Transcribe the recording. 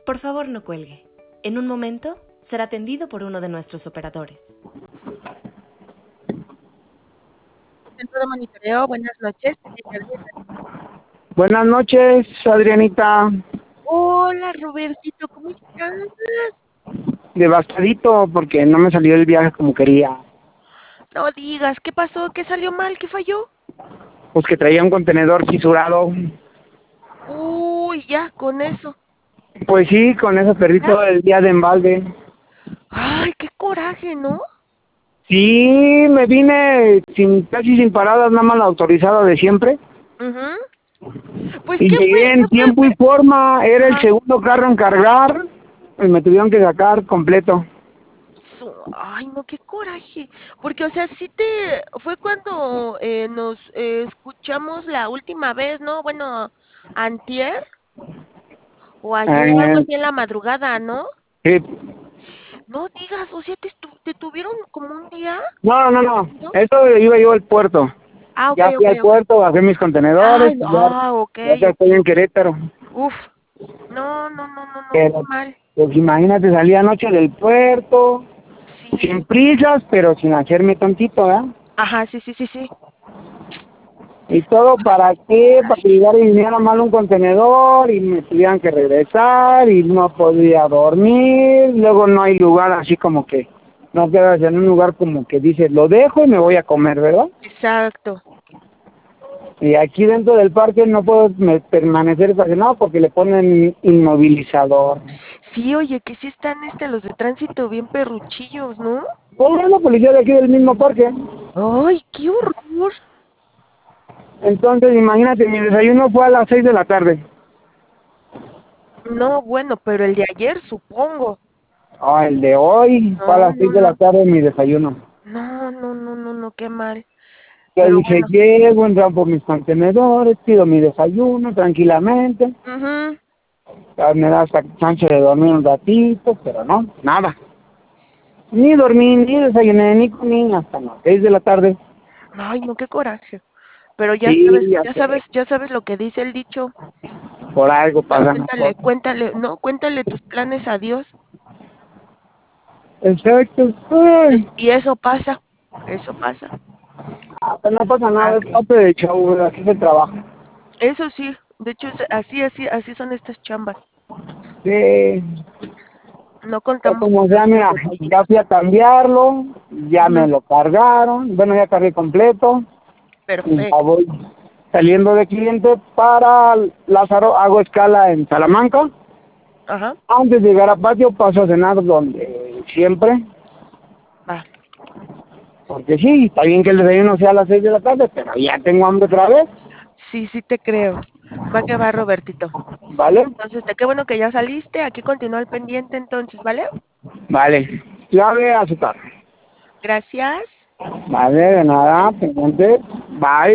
Por favor, no cuelgue. En un momento será atendido por uno de nuestros operadores. Centro de monitoreo, buenas noches. Buenas noches, Adrianita. Hola, Robertito, ¿cómo estás? Devastadito porque no me salió el viaje como quería. No digas, ¿qué pasó? ¿Qué salió mal? ¿Qué falló? Pues que traía un contenedor fisurado. Uy, ya, con eso. Pues sí, con ese perrito el día de embalde. Ay, qué coraje, ¿no? Sí, me vine casi sin paradas, nada más la autorizada de siempre. Pues, Y ¿qué fue? llegué en tiempo y forma, era el Ajá. segundo carro en cargar. Y me tuvieron que sacar completo. Ay, no, qué coraje. Porque, o sea, sí te... Fue cuando nos escuchamos la última vez, ¿no? Bueno, antier o ayer, algo Eh, así en la madrugada, ¿no? sí. No digas, o sea, te tuvieron como un día, No. ¿no? Eso iba yo al puerto. Ah, ok, Ya fui ok, al ok. puerto, bajé mis contenedores, Ay, no, y ya, ok, ya que ok, estoy en ok. Querétaro. Uf, no, qué Pero, mal. pues imagínate, salí anoche del puerto, sin Sí. prisas, pero sin hacerme tontito, ¿verdad? Ajá, sí. Y todo Ay, para qué qué, para que coraje. llegara y viniera mal un contenedor y me tuvieran que regresar y no podía dormir, luego no hay lugar así como que, no quedas en un lugar como que dices, lo dejo y me voy a comer, ¿verdad? Exacto. Y aquí dentro del parque no puedo permanecer estacionado porque le ponen inmovilizador. Sí, oye, que sí están los de tránsito bien perruchillos, ¿no? Pues es la policía de aquí del mismo parque. Ay, qué horror. Entonces, imagínate, mi desayuno fue a las 6 de la tarde. No, bueno, pero el de ayer, supongo. Ah, el de hoy fue a No, las no, 6 de la no. tarde mi desayuno. No, qué mal. Ya Pero dije, bueno. llego, entro por mis contenedores, pido mi desayuno tranquilamente. Mhm. Ya me da hasta chance de dormir un ratito, pero no, nada. Ni dormí, ni desayuné, ni comí hasta las 6 de la tarde. Ay, no, qué coraje. Pero Sí, ya sé, ya sabes lo que dice el dicho. por algo pasan las cosas. Cuéntale tus planes a Dios. Exacto. Ay, Y eso pasa. pero no pasa nada, es Ok. parte del show, así se trabaja. Eso sí, de hecho, así son estas chambas. Sí, No ya contamos como con sea, estos mira, ya detallitos. fui a cambiarlo, ya me Ujú. lo cargaron, bueno, ya cargué completo, y ya Perfecto. voy saliendo de cliente para Lázaro, hago escala en Salamanca. Ajá, Antes de llegar a patio paso a cenar donde siempre, va. porque sí, está bien que el desayuno sea a las 6 de la tarde, pero ya tengo hambre otra vez, Sí te creo. Va que va, Robertito. ¿vale? Entonces, qué bueno que ya saliste. Aquí continúa el pendiente entonces, ¿vale? Vale, llave a su carro. Gracias. Vale, de nada, pendiente, bye.